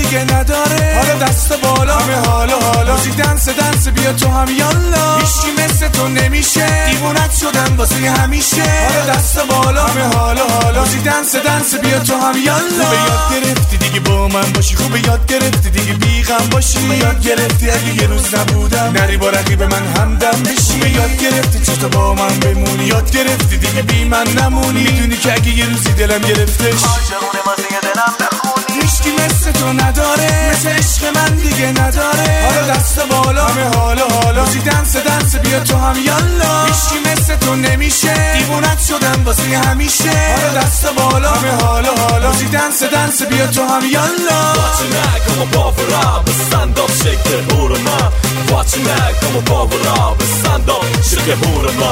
دیگه نداره. حالا دست بالا همه حالا روزی دنس بیا تو هم یالا. هیچکی مثل تو نمیشه دیوونت شدم واسه همیشه. حالا دست بالا همه حالا روزی دنس بیا تو هم یالا. خوبه یاد گرفتی دیگه با من باشی، خوبه یاد گرفتی دیگه بیغم باشی. خوبه یاد گرفتی اگه یه روز نبودم نری با رقیب من همدم بشی. خوبه یاد گرفتی چطور با من بمونی، یاد گرفتی دیگه بی من نمونی. میدونی که اگه یه روزی دلم گرفتش عاشقونه واسه دلم بخونی. هیچکی مثل تو نداره، مثل عشق من دیگه نداره. حالا دست بالا همه حالا روزی دنس بیا تو هم یالا. هیچکی مثل تو نمیشه دیوونت شدم واسه همیشه. حالا دست بالا همه حالا روزی دنس بیا تو هم یالا. Watching that, come on, power up, stand up, shake the hurma. Watching that, come on, power up, stand up, shake the hurma.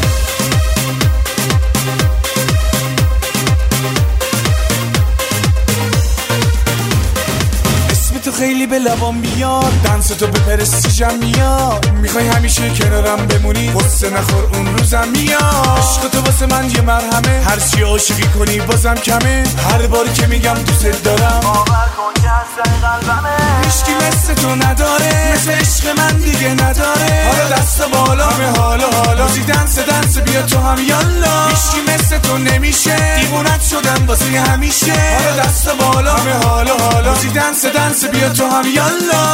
تو خیلی به لبام میاد، دنس تو به پرستیژم میاد. میخوای همیشه کنارم بمونی، غصه نخور اون روزم میاد. عشق تو واسه من یه مرهمه، هر چی عاشقی کنی بازم کمه. هر بار که میگم دوست دارم باور کن که از قلبمه. هیچکی مثل تو نداره، مثل عشق من دیگه نداره. حالا دست بالا همه حالا روزی دنس بیا تو هم یالا. هیچکی مثل تو نمیشه دیوونت شدم واسه همیشه. حالا دست بالا همه حالا روزی دنس بیا تو هم یالا.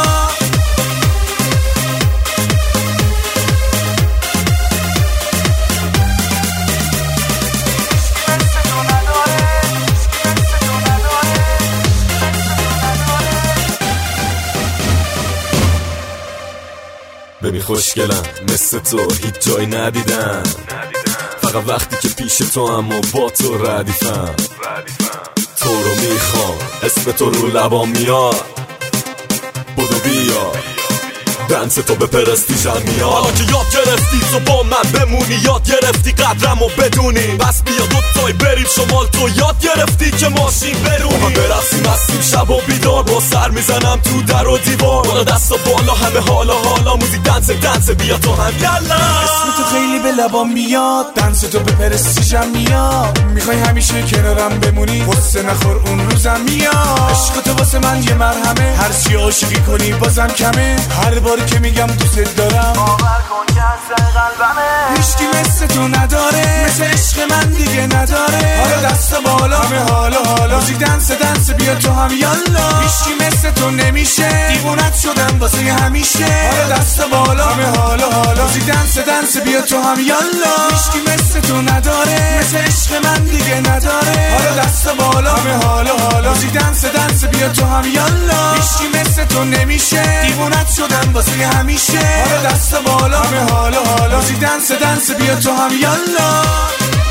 ببین خوشگلم مثل تو هیچ جایی ندیدم، فقط وقتی که پیش تو هم و با تو ردیفم. تو رو میخوام، اسم تو رو لبام میاد، بودو بیا دنس تو به پرستیژم میاد. حالا که یاد گرفتی تو با من بمونی، یاد گرفتی قدرمو بدونی، پس بیا دوتایی بریم شمال. تو یاد گرفتی که ماشین برونی، با هم برقصیم هستیم شب و بیدار، با سر میزنم تو در و دیوار. بالا دست و بالا همه حالا موزیک دنس بیا تو هم یالا. اسم تو خیلی به لبام میاد، دنس تو به پرستیژم میاد. میخوای همیشه کنارم بمونی، غصه نخور اون روزم میاد. عشق تو واسه من یه مرهمه، هر چی عاشقی کنی بازم کمه. هر بار که میگم دوست دارم باور کن که از قلبمه. هیچکی مثل تو نداره، مثل عشق من دیگه نداره. حالا دست بالا همه حالا روزی دنس بیا تو هم یالا. هیچکی مثل تو نمیشه دیوونت شدم واسه همیشه. حالا دست بالا همه حالا روزی دنس بیا تو هم یالا. هیچکی مثل تو نداره، مثل عشق من دیگه نداره. حالا دست بالا همه حالا روزی دنس بیا تو هم یالا. هیچکی مثل تو نمیشه دیوونت شدم واسه همیشه. حالا دست بالا همه حالا روزی دنس بیا تو هم یالا.